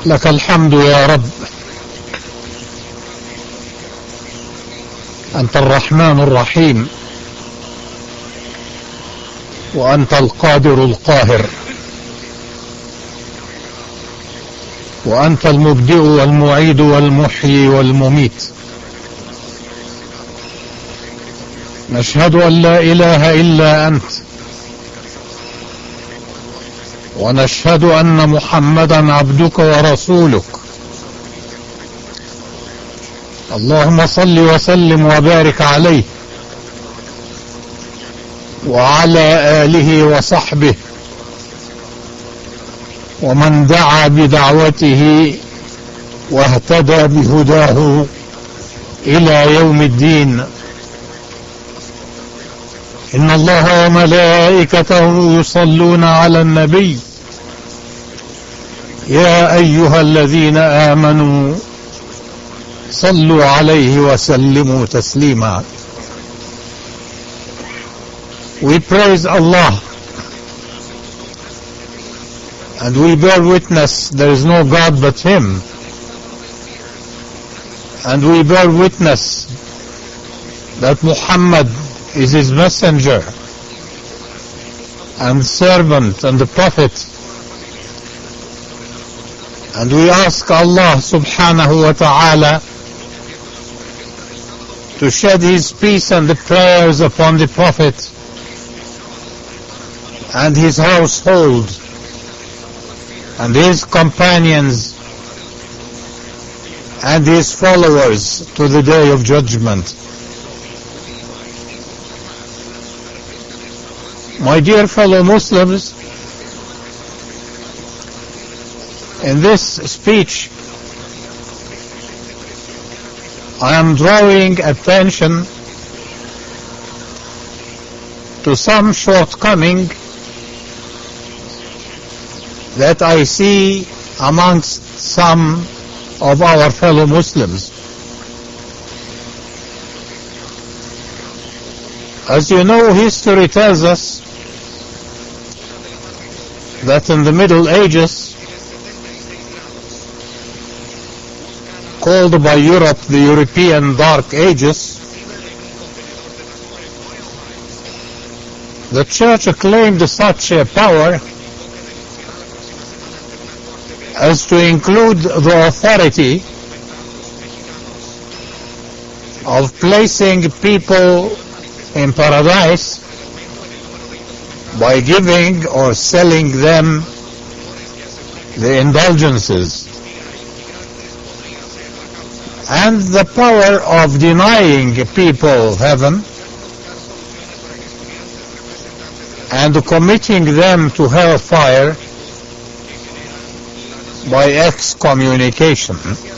لك الحمد يا رب، أنت الرحمن الرحيم، وأنت القادر القاهر، وأنت المبدئ والمعيد والمحيي والمميت. نشهد أن لا إله إلا أنت، ونشهد أن محمدا عبدك ورسولك. اللهم صل وسلم وبارك عليه وعلى آله وصحبه ومن دعا بدعوته واهتدى بهداه إلى يوم الدين. إن الله وملائكته يصلون على النبي يا أيها الذين آمنوا صلوا عليه وسلموا تسليما. We praise Allah and we bear witness there is no God but Him, and we bear witness that Muhammad is His messenger and servant and the prophet, and we ask Allah subhanahu wa ta'ala to shed His peace and the prayers upon the prophet and his household and his companions and his followers to the day of judgment. My dear fellow Muslims, in this speech I am drawing attention to some shortcoming that I see amongst some of our fellow Muslims. As you know, history tells us that in the Middle Ages, called by Europe the European Dark Ages, the Church claimed such a power as to include the authority of placing people in paradise by giving or selling them the indulgences, and the power of denying people heaven and committing them to hellfire by excommunication.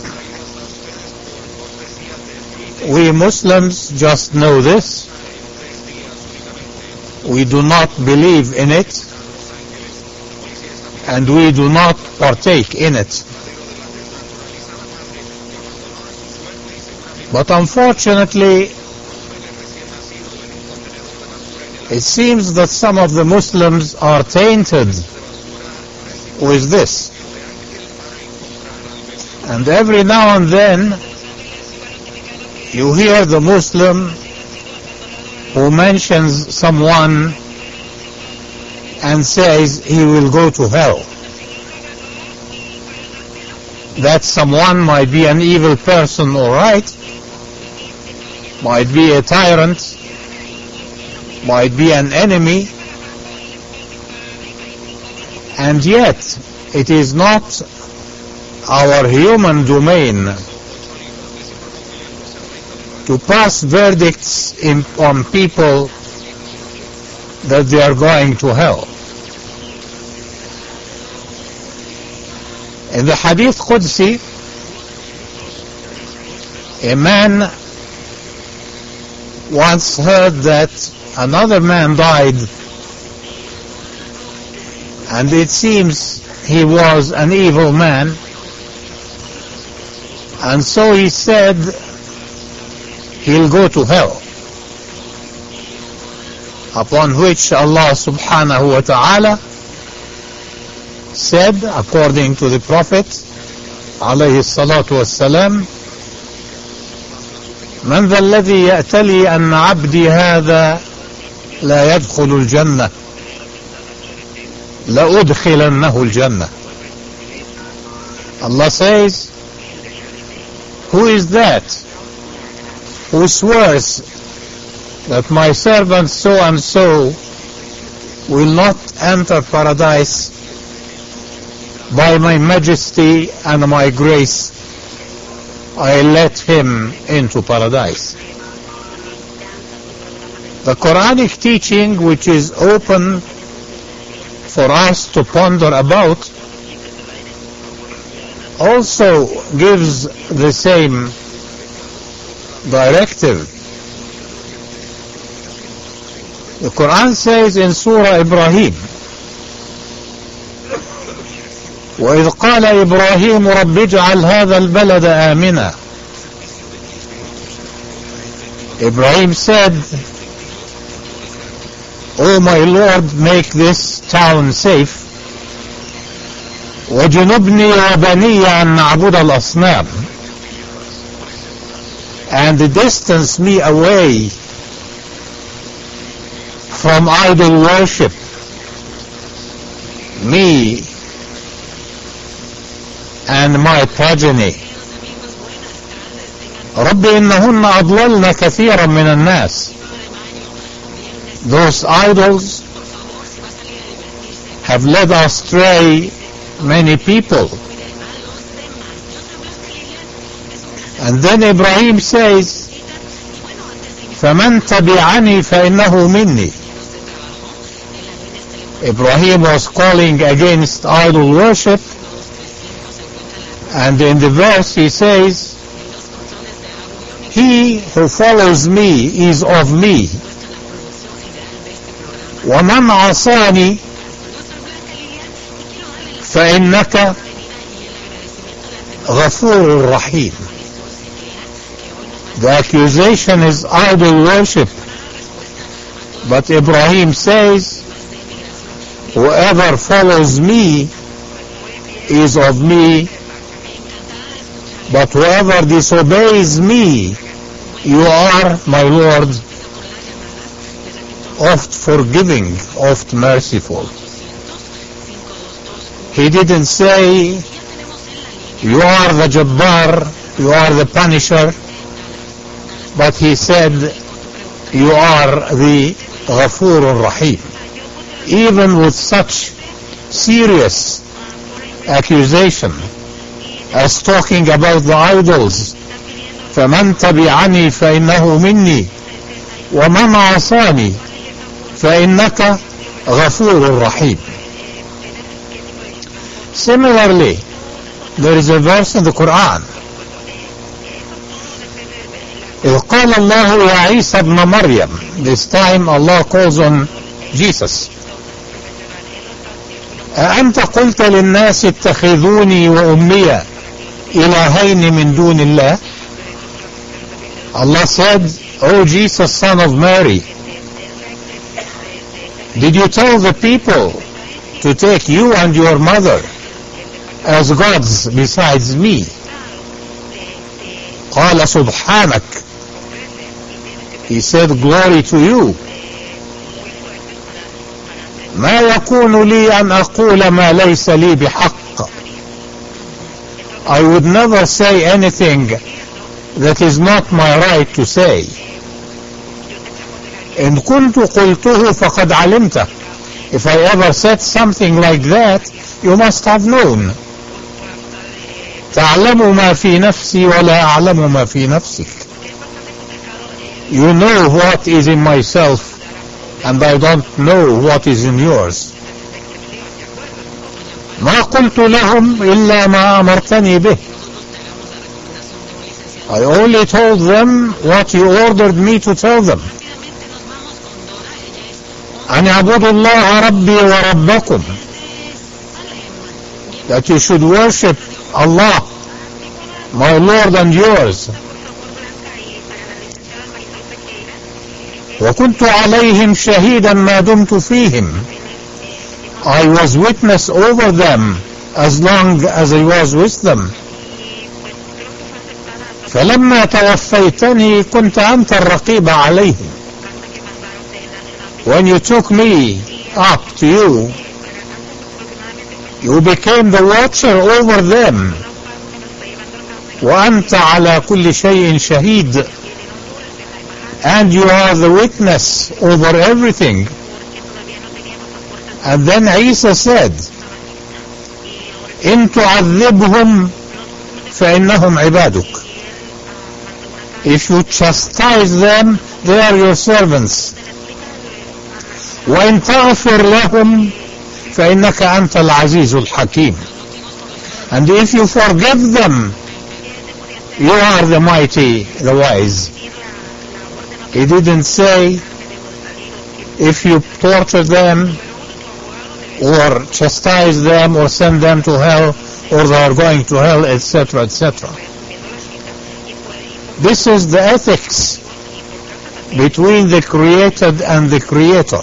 We Muslims just know this. We do not believe in it, and we do not partake in it. But unfortunately, it seems that some of the Muslims are tainted with this. And every now and then, you hear the Muslim who mentions someone and says he will go to hell. That someone might be an evil person, all right, might be a tyrant, might be an enemy, and yet it is not our human domain to pass verdicts on people that they are going to hell. In the Hadith Qudsi, a man once heard that another man died, and it seems he was an evil man, and so he said he'll go to hell. Upon which Allah subhanahu wa ta'ala said, according to the Prophet عليه الصلاة والسلام, من ذا الذي يأتلي أن عبدي هذا لا يدخل الجنة لأدخلنه الجنة. Allah says, who is that who swears that my servant so and so will not enter paradise by my majesty and my grace, I let him into paradise. The Quranic teaching, which is open for us to ponder about, also gives the same directive. The Quran says in Surah Ibrahim, وَإِذْ قَالَ إِبْرَاهِيمُ رَبِّ اجْعَلْ هَذَا الْبَلَدَ آمِنًا. Ibrahim said, O my Lord, make this town safe. وَجُنُبْنِي وَبَنِيَّ أَن نَعْبُدَ الْأَصْنَامِ. And distance me away from idol worship, me and my progeny. رب إنهن أضللن كثيرا من الناس. Those idols have led astray many people. And then Ibrahim says, فَمَنْ تَبِعَنِي فَإِنَّهُ مِنِّي. Ibrahim was calling against idol worship, and in the verse he says, he who follows me is of me. وَمَنْ عَصَانِي فَإِنَّكَ غَفُورٌ رَحِيمٌ. The accusation is idol worship, but Ibrahim says, whoever follows me is of me, but whoever disobeys me, you are, my Lord, oft forgiving, oft merciful. He didn't say, you are the Jabbar, you are the Punisher, but he said, you are the Ghafur Rahim. Even with such serious accusation as talking about the idols, فَمَنْ تَبِعَنِي فَإِنَّهُ مِنِّي وَمَنْ عَصَانِي فَإِنَّكَ غَفُورٌ رَحِيمٌ. Similarly, there is a verse in the Quran, إِذْ قَالَ اللَّهُ يَا عِيسَى ابْنَ مَرْيَمَ. This time Allah calls on Jesus. أأنت قلت للناس اتخذوني وأمي إلهين من دون الله. Allah said, O Jesus, son of Mary, did you tell the people to take you and your mother as gods besides me? قال سبحانك. He said, glory to you. ما يكون لي أن أقول ما ليس لي بحق. I would never say anything that is not my right to say. إن كنت قلته فقد علمته. If I ever said something like that, you must have known. تعلم ما في نفسي ولا أعلم ما في نفسك. You know what is in myself, and I don't know what is in yours. ما قلت لهم إلا ما أمرتني به. I only told them what you ordered me to tell them. أن اعبدوا الله ربي وربكم. That you should worship Allah, my Lord and yours. وكنت عليهم شهيدا ما دمت فيهم. I was witness over them as long as I was with them. فلما توفيتني كنت أنت الرقيب عليهم. When you took me up to you, you became the watcher over them. وأنت على كل شيء شهيد. And you are the witness over everything. And then Isa said, إن تعذبهم فإنهم عبادك. If you chastise them, they are your servants. وإن تغفر لهم فإنك أنت العزيز الحكيم. And if you forgive them, you are the mighty, the wise. He didn't say if you torture them or chastise them or send them to hell or they are going to hell, etc., etc. This is the ethics between the created and the creator.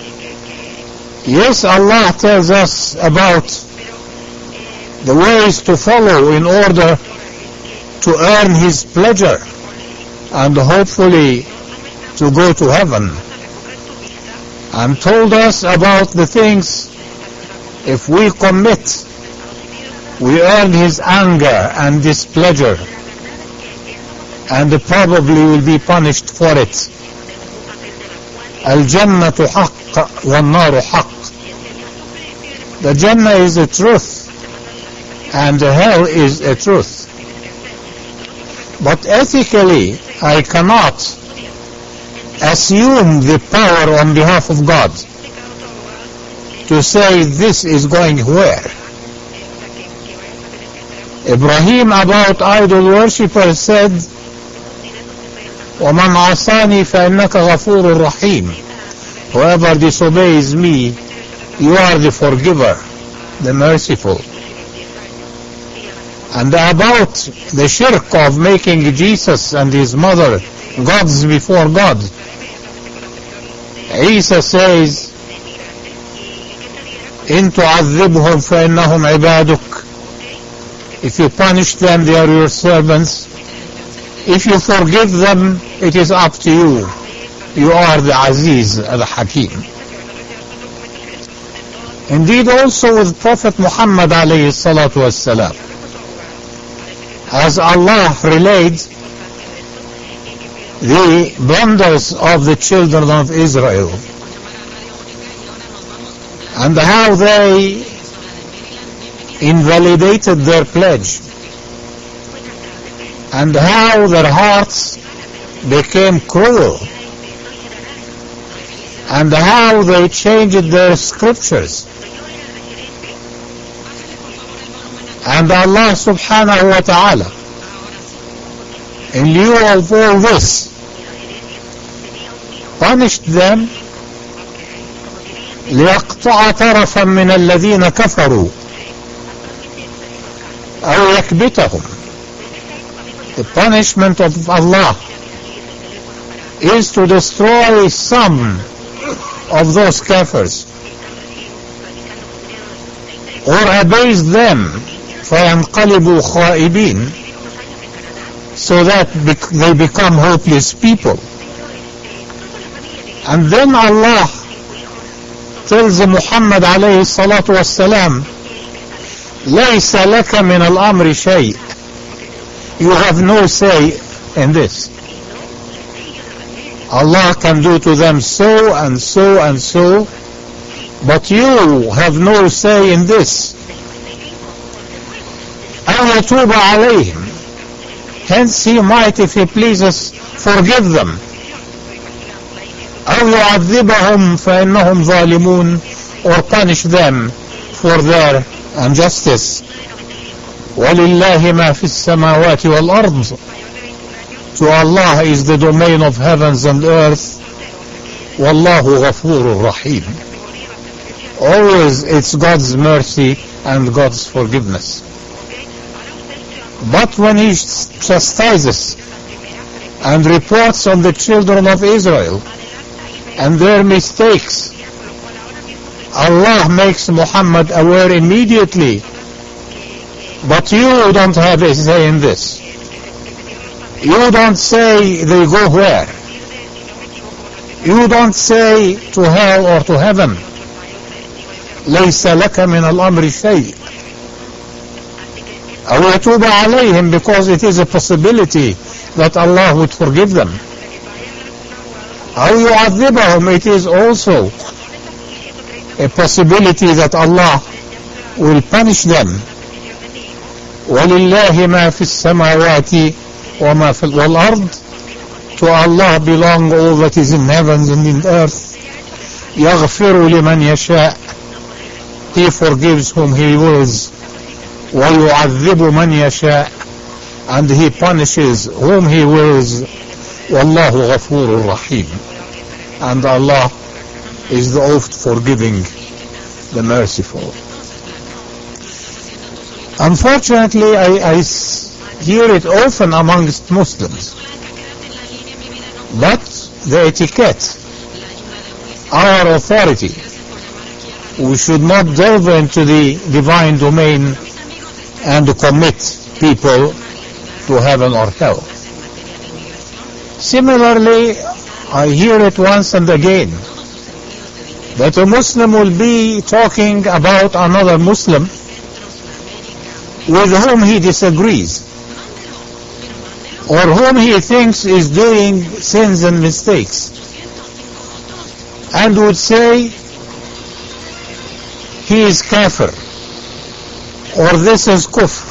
Yes, Allah tells us about the ways to follow in order to earn His pleasure and hopefully to go to heaven, and told us about the things if we commit we earn His anger and displeasure and probably will be punished for it. Al-Jannatu haqq wal-Naru haqq. The Jannah is a truth and the hell is a truth. But ethically, I cannot assume the power on behalf of God to say this is going where. Ibrahim about idol worshippers said, وَمَنْ عَصَانِي فَإِنَّكَ غَفُورٌ رَحِيمٌ. Whoever disobeys me, you are the forgiver, the merciful. And about the shirk of making Jesus and his mother gods before God, Isa says, إِن تُعَذِّبْهُمْ فَإِنَّهُمْ عِبَادُكَ. If you punish them, they are your servants. If you forgive them, it is up to you. You are the Aziz al-Hakim. Indeed, also with Prophet Muhammad alayhi salatu wassalam, as Allah relayed the blunders of the children of Israel and how they invalidated their pledge and how their hearts became cruel and how they changed their scriptures. And Allah subhanahu wa ta'ala, in lieu of all this, punished them ليقطع طرفا من الذين كفروا أو يكبتهم. The punishment of Allah is to destroy some of those kafirs or abase them فينقلبوا خائبين, so that they become hopeless people. And then Allah tells Muhammad alayhi salatu wassalam, ليس لك من الأمر شيء. You have no say in this. Allah can do to them so and so and so, but you have no say in this. أو يتوب عليهم. Hence He might, if He pleases, forgive them. أو يعذبهم فإنهم ظالمون, or punish them for their injustice. وَلِلَّهِ مَا فِي السَّمَاوَاتِ وَالْأَرْضِ. To Allah is the domain of heavens and earth. وَاللَّهُ غَفُورٌ رَحِيمٌ. Always it's God's mercy and God's forgiveness. But when He chastises and reports on the children of Israel and their mistakes, Allah makes Muhammad aware immediately. But you don't have a say in this. You don't say they go where. You don't say to hell or to heaven. ليس لك من الأمر شيء. أو يتوب عليهم, because it is a possibility that Allah would forgive them. أو يعذبهم, it is also a possibility that Allah will punish them. وَلِلَّهِ مَا فِي السَّمَاوَاتِ وَمَا فِي الْأَرْضِ. To Allah belong all that is in heavens and in earth. يَغْفِرُ لِمَنْ يَشَاءُ. He forgives whom He wills. وَيُعَذِّبُ مَنْ يَشَاءُ. And He punishes whom He wills. وَاللَّهُ غَفُورٌ رَحِيمٌ. And Allah is the oft forgiving, the merciful. Unfortunately, I hear it often amongst Muslims. But the etiquette, our authority, we should not delve into the divine domain and commit people to heaven or hell. Similarly, I hear it once and again that a Muslim will be talking about another Muslim with whom he disagrees, or whom he thinks is doing sins and mistakes, and would say he is kafir, or this is kufr.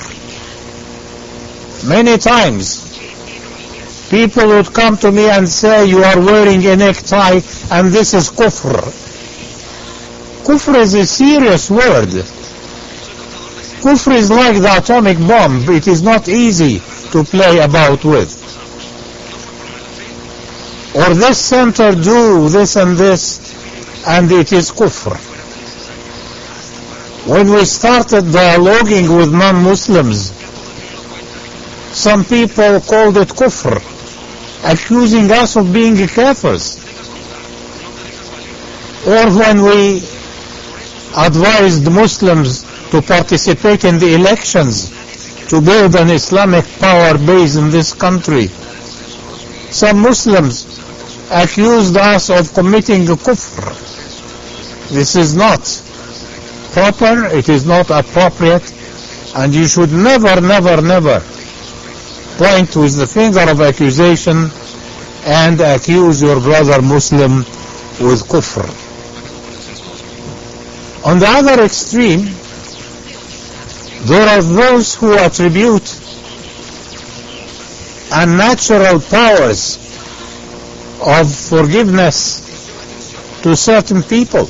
Many times people would come to me and say, you are wearing a necktie and this is kufr. Kufr is a serious word. Kufr is like the atomic bomb. It is not easy to play about with. Or this center do this and this, and it is kufr. When we started dialoguing with non-Muslims, some people called it kufr, accusing us of being kafirs. Or when we advised Muslims to participate in the elections to build an Islamic power base in this country, some Muslims accused us of committing kufr. This is not proper, it is not appropriate, and you should never, never, never point with the finger of accusation and accuse your brother Muslim with kufr. On the other extreme, there are those who attribute unnatural powers of forgiveness to certain people.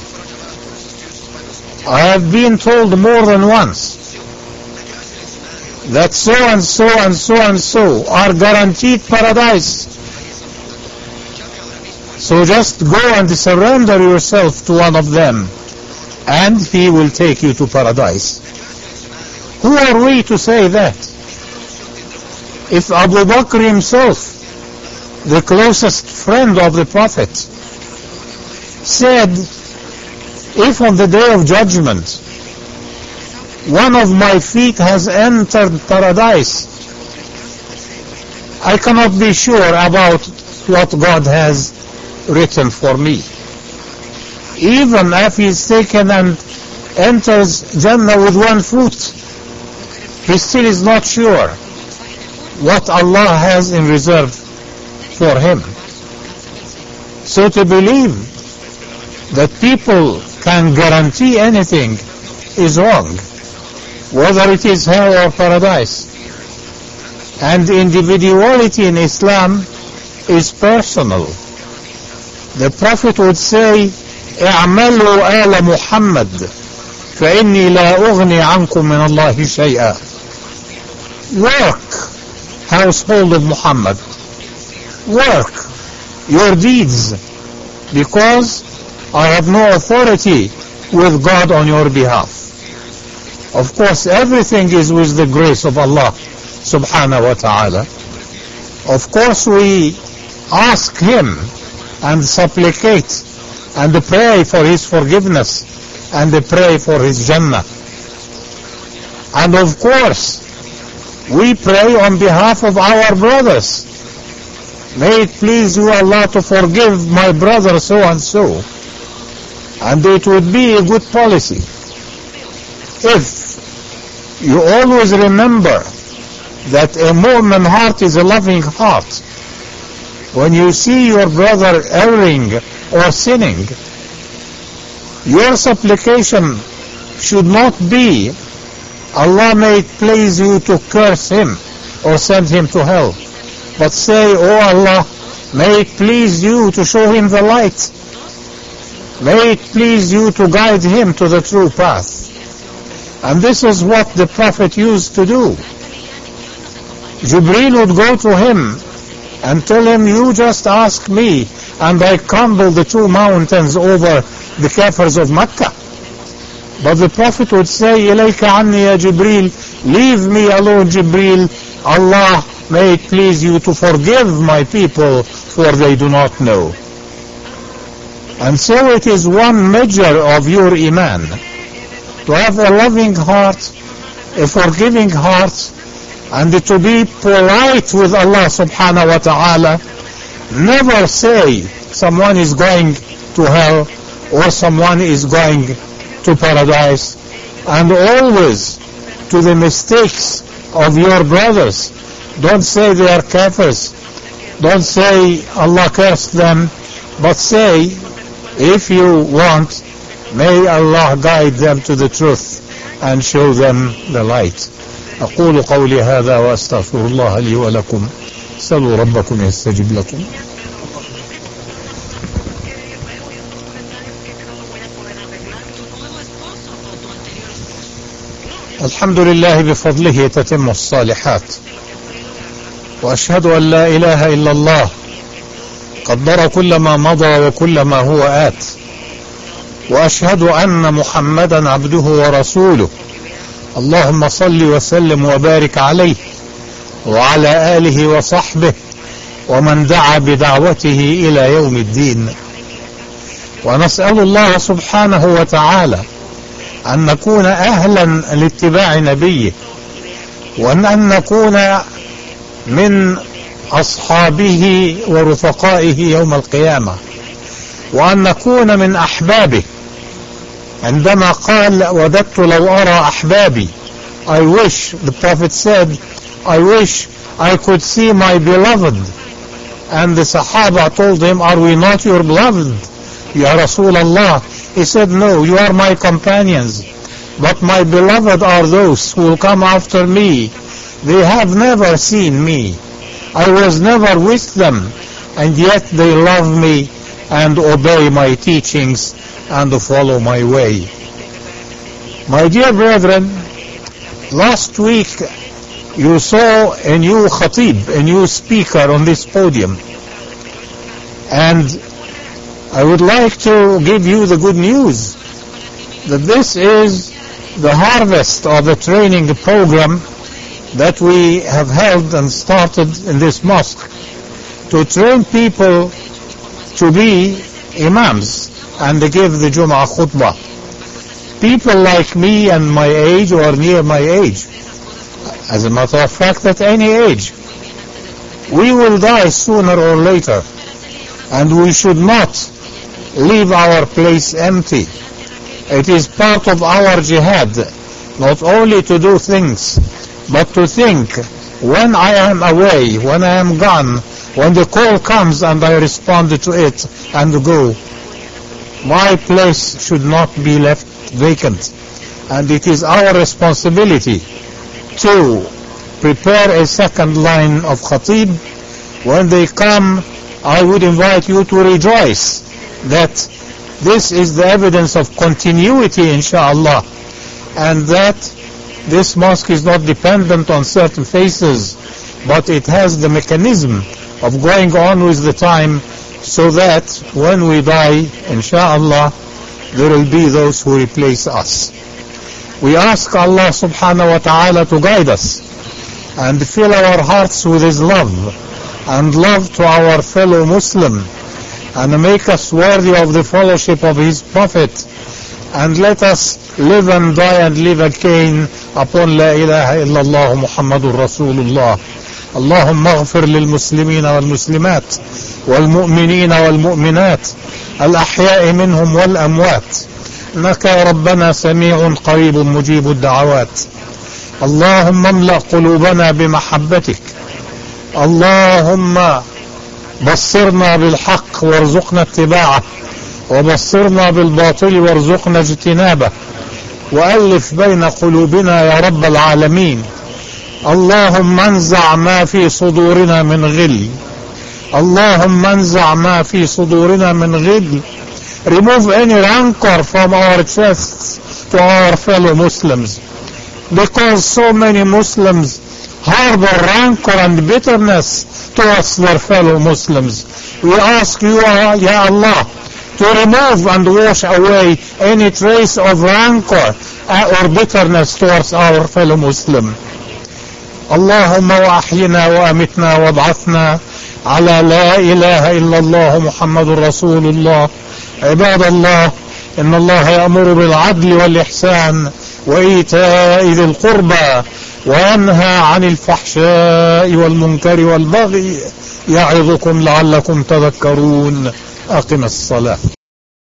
I have been told more than once that so and so and so and so are guaranteed paradise. So just go and surrender yourself to one of them, and he will take you to paradise. Who are we to say that? If Abu Bakr himself, the closest friend of the Prophet, said, if on the day of judgment one of my feet has entered paradise, I cannot be sure about what God has written for me. Even if he is taken and enters Jannah with one foot, he still is not sure what Allah has in reserve for him. So to believe that people can guarantee anything is wrong, whether it is hell or paradise. And individuality in Islam is personal. The Prophet would say, اعملوا آل محمد فإني لا أغني عنكم من الله شيئا. Work, household of Muhammad. Work your deeds, because I have no authority with God on your behalf. Of course, everything is with the grace of Allah subhanahu wa ta'ala. Of course, we ask Him and supplicate and pray for His forgiveness and pray for his Jannah. And of course, we pray on behalf of our brothers. May it please you, Allah, to forgive my brother so and so. And it would be a good policy if you always remember that a mu'min heart is a loving heart. When you see your brother erring or sinning, your supplication should not be, Allah may it please you to curse him or send him to hell, but say, oh Allah, may it please you to show him the light. May it please you to guide him to the true path. And this is what the Prophet used to do. Jibreel would go to him and tell him, you just ask me, and I crumble the two mountains over the kafirs of Mecca. But the Prophet would say, Ilayka anni ya Jibreel, leave me alone, Jibreel. Allah, may it please you to forgive my people, for they do not know. And so it is one measure of your iman, to have a loving heart, a forgiving heart, and to be polite with Allah subhanahu wa ta'ala. Never say someone is going to hell or someone is going to paradise. And always to the mistakes of your brothers, don't say they are kafirs, don't say Allah cursed them, but say, if you want, may Allah guide them to the truth and show them the light. أقول قولي هذا وأستغفر الله لي ولكم سلوا ربكم يستجب لكم. الحمد لله بفضله تتم الصالحات، وأشهد أن لا إله إلا الله قدر كل ما مضى وكل ما هو آت، وأشهد أن محمدا عبده ورسوله. اللهم صل وسلم وبارك عليه وعلى آله وصحبه ومن دعا بدعوته إلى يوم الدين. ونسأل الله سبحانه وتعالى أن نكون أهلا لاتباع نبيه، وأن نكون من أصحابه ورفقائه يوم القيامة، وأن نكون من أحبابه. عندما قال وددت لو أرى أحبابي, I wish, the Prophet said, I wish I could see my beloved. And the Sahaba told him, are we not your beloved, Ya Rasulullah? He said, no, you are my companions, but my beloved are those who will come after me. They have never seen me, I was never with them, and yet they love me and obey my teachings and follow my way. My dear brethren, last week you saw a new khatib, a new speaker on this podium, and I would like to give you the good news that this is the harvest of the training program that we have held and started in this mosque to train people to be imams and give the Jum'ah khutbah. People like me and my age or near my age, as a matter of fact at any age, we will die sooner or later, and we should not leave our place empty. It is part of our jihad not only to do things, but to think, when I am away, when I am gone, when the call comes and I respond to it and go, my place should not be left vacant. And it is our responsibility to prepare a second line of khatib. When they come, I would invite you to rejoice that this is the evidence of continuity, inshallah, and that this mosque is not dependent on certain faces, but it has the mechanism of going on with the time, so that when we die, inshallah, there will be those who replace us. We ask Allah subhanahu wa ta'ala to guide us and fill our hearts with His love and love to our fellow Muslim, and make us worthy of the fellowship of His Prophet and let us live and die and leave a cane upon لا إله إلا الله محمد رسول الله. اللهم اغفر للمسلمين والمسلمات والمؤمنين والمؤمنات الأحياء منهم والأموات، إنك يا ربنا سميع قريب مجيب الدعوات. اللهم املأ قلوبنا بمحبتك، اللهم بصرنا بالحق وارزقنا اتباعه، وبصرنا بالباطل وارزقنا اجتنابه، وألف بين قلوبنا يا رب العالمين. اللهم انزع ما في صدورنا من غل، اللهم انزع ما في صدورنا من غل. Remove any rancor from our chests to our fellow Muslims, because so many Muslims harbor rancor and bitterness towards their fellow Muslims. We ask you, Ya Allah, to remove and wash away any trace of rancor or bitterness towards our fellow Muslim. اللهم وأحينا وأمتنا وابعثنا على لا إله إلا الله محمد رسول الله. عباد الله، إن الله يأمر بالعدل والإحسان وإيتاء ذي القربى وينهى عن الفحشاء والمنكر والبغي، يعظكم لعلكم تذكرون. أقم الصلاة.